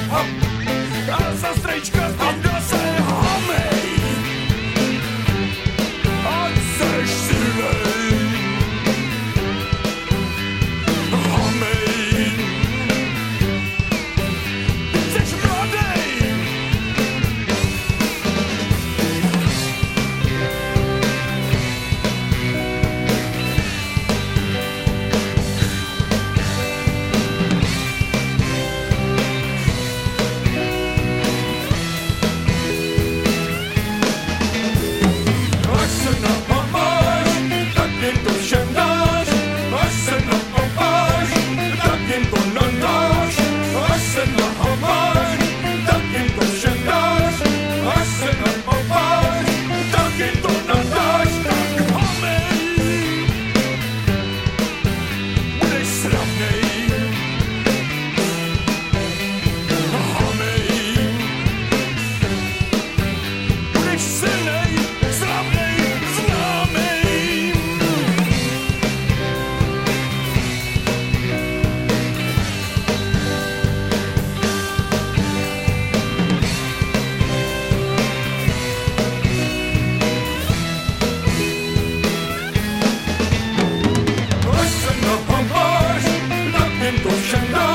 A sestrička s tím se hamej, ať seš silnej. Hamej, seš mladej. Až se napamáš, tak jim to všem dáš. Až se napamáš, tak jim to nadáš. Až se napamáš, tak jim to všem dáš. Až se napamáš, tak jim to nadáš. Tak hamej, budeš slavnej. Hamej, budeš silnej, slavnej, známej. Až se napamáš, tak jim to všem dáš.